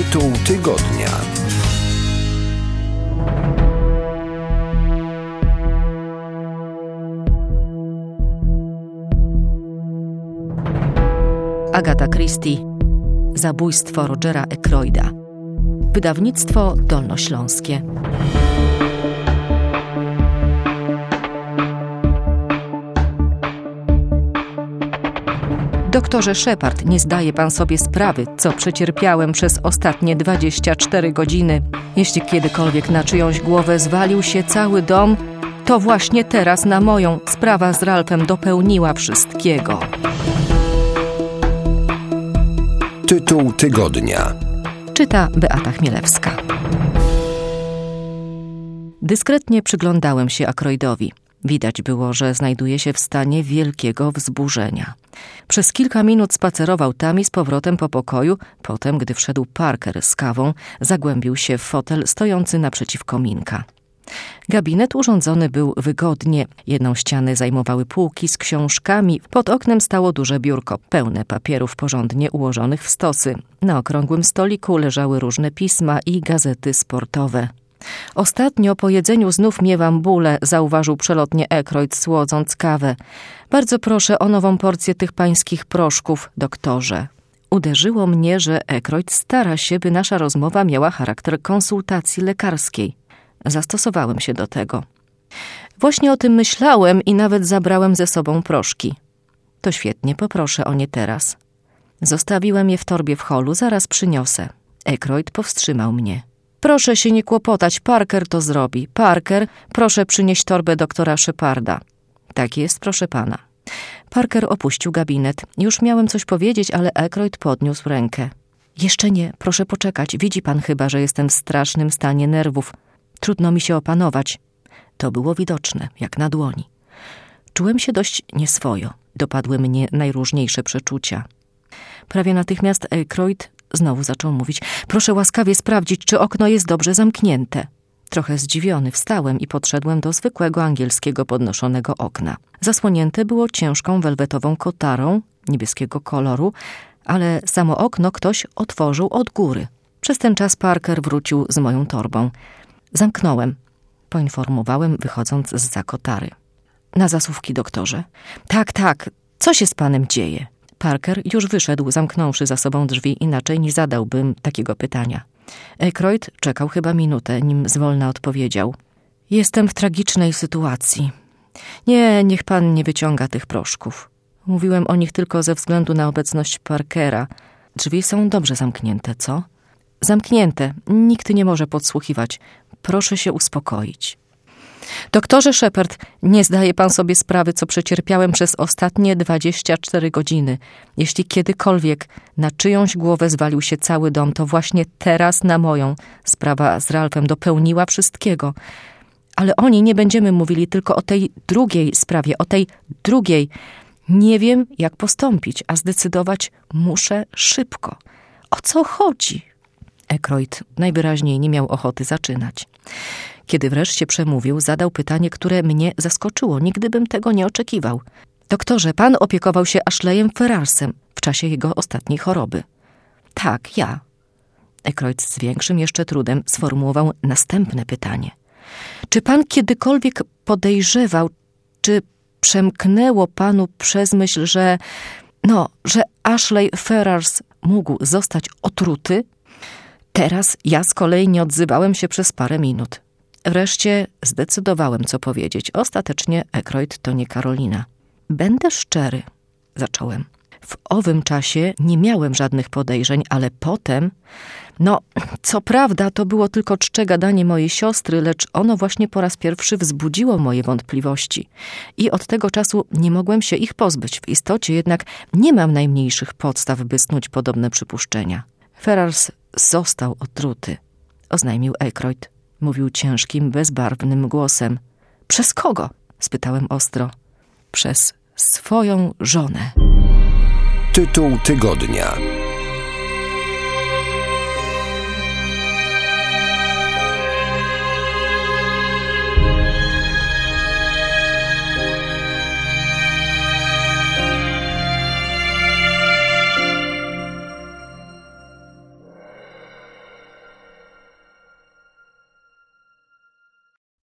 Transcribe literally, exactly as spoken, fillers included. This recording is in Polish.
Tytuł tygodnia. Agata Christie. Zabójstwo Rogera Ackroyda. Wydawnictwo Dolnośląskie. Doktorze Shepard, nie zdaje pan sobie sprawy, co przecierpiałem przez ostatnie dwadzieścia cztery godziny. Jeśli kiedykolwiek na czyjąś głowę zwalił się cały dom, to właśnie teraz na moją. Sprawa z Ralphem dopełniła wszystkiego. Tytuł tygodnia. Czyta Beata Chmielewska. Dyskretnie przyglądałem się Ackroydowi. Widać było, że znajduje się w stanie wielkiego wzburzenia. Przez kilka minut spacerował tam i z powrotem po pokoju, potem, gdy wszedł Parker z kawą, zagłębił się w fotel stojący naprzeciw kominka. Gabinet urządzony był wygodnie. Jedną ścianę zajmowały półki z książkami. Pod oknem stało duże biurko, pełne papierów porządnie ułożonych w stosy. Na okrągłym stoliku leżały różne pisma i gazety sportowe. Ostatnio po jedzeniu znów miewam bóle, zauważył przelotnie Ackroyd, słodząc kawę. Bardzo proszę o nową porcję tych pańskich proszków, doktorze. Uderzyło mnie, że Ackroyd stara się, by nasza rozmowa miała charakter konsultacji lekarskiej. Zastosowałem się do tego. Właśnie o tym myślałem i nawet zabrałem ze sobą proszki. To świetnie, poproszę o nie teraz. Zostawiłem je w torbie w holu, zaraz przyniosę. Ackroyd powstrzymał mnie. Proszę się nie kłopotać, Parker to zrobi. Parker, proszę przynieść torbę doktora Sheparda. Tak jest, proszę pana. Parker opuścił gabinet. Już miałem coś powiedzieć, ale Ackroyd podniósł rękę. Jeszcze nie, proszę poczekać. Widzi pan chyba, że jestem w strasznym stanie nerwów. Trudno mi się opanować. To było widoczne, jak na dłoni. Czułem się dość nieswojo. Dopadły mnie najróżniejsze przeczucia. Prawie natychmiast Ackroyd znowu zaczął mówić. Proszę łaskawie sprawdzić, czy okno jest dobrze zamknięte. Trochę zdziwiony wstałem i podszedłem do zwykłego angielskiego podnoszonego okna. Zasłonięte było ciężką welwetową kotarą niebieskiego koloru, ale samo okno ktoś otworzył od góry. Przez ten czas Parker wrócił z moją torbą. Zamknąłem, poinformowałem, wychodząc zza kotary. Na zasuwki, doktorze. Tak, tak, co się z panem dzieje? Parker już wyszedł, zamknąwszy za sobą drzwi, inaczej nie zadałbym takiego pytania. Ackroyd czekał chyba minutę, nim zwolna odpowiedział. Jestem w tragicznej sytuacji. Nie, niech pan nie wyciąga tych proszków. Mówiłem o nich tylko ze względu na obecność Parkera. Drzwi są dobrze zamknięte, co? Zamknięte. Nikt nie może podsłuchiwać. Proszę się uspokoić. Doktorze Shepard, nie zdaje pan sobie sprawy, co przecierpiałem przez ostatnie dwadzieścia cztery godziny. Jeśli kiedykolwiek na czyjąś głowę zwalił się cały dom, to właśnie teraz na moją. Sprawa z Ralphem dopełniła wszystkiego. Ale o niej nie będziemy mówili, tylko o tej drugiej sprawie, o tej drugiej. Nie wiem, jak postąpić, a zdecydować muszę szybko. O co chodzi? Ackroyd najwyraźniej nie miał ochoty zaczynać. Kiedy wreszcie przemówił, zadał pytanie, które mnie zaskoczyło. Nigdy bym tego nie oczekiwał. Doktorze, pan opiekował się Ashleyem Ferrarsem w czasie jego ostatniej choroby. Tak, ja. Ackroyd z większym jeszcze trudem sformułował następne pytanie. Czy pan kiedykolwiek podejrzewał, czy przemknęło panu przez myśl, że, no, że Ashley Ferrars mógł zostać otruty? Teraz ja z kolei nie odzywałem się przez parę minut. Wreszcie zdecydowałem, co powiedzieć. Ostatecznie Ackroyd to nie Karolina. Będę szczery, zacząłem. W owym czasie nie miałem żadnych podejrzeń, ale potem, no, co prawda to było tylko czcze gadanie mojej siostry, lecz ono właśnie po raz pierwszy wzbudziło moje wątpliwości. I od tego czasu nie mogłem się ich pozbyć. W istocie jednak nie mam najmniejszych podstaw, by snuć podobne przypuszczenia. Ferrars został otruty, oznajmił Ackroyd. Mówił ciężkim, bezbarwnym głosem. Przez kogo? Spytałem ostro. Przez swoją żonę. Tytuł tygodnia.